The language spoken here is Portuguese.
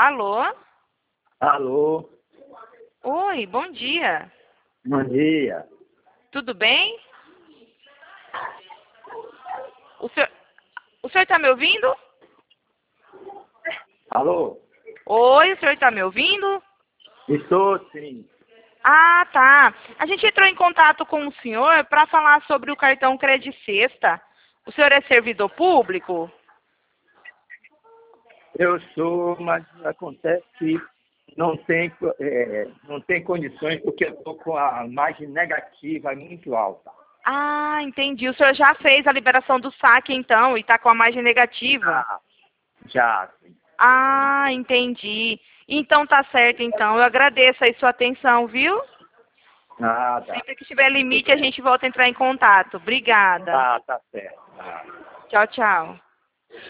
Alô? Alô, Oi, bom dia. bom dia. Tudo bem? O senhor está me ouvindo? Alô, Oi, o senhor está me ouvindo? estou sim. Ah, tá. A gente entrou em contato com o senhor para falar sobre o cartão Credit Sexta. O senhor é servidor público? Eu sou, mas acontece que não tem condições porque eu estou com a margem negativa muito alta. Ah, entendi. O senhor já fez a liberação do saque, então, e está com a margem negativa? Ah, já, sim. Ah, entendi. Então tá certo, então. Eu agradeço aí sua atenção, viu? Nada. Sempre que tiver limite, a gente volta a entrar em contato. Obrigada. Tá certo. Tá. Tchau, tchau.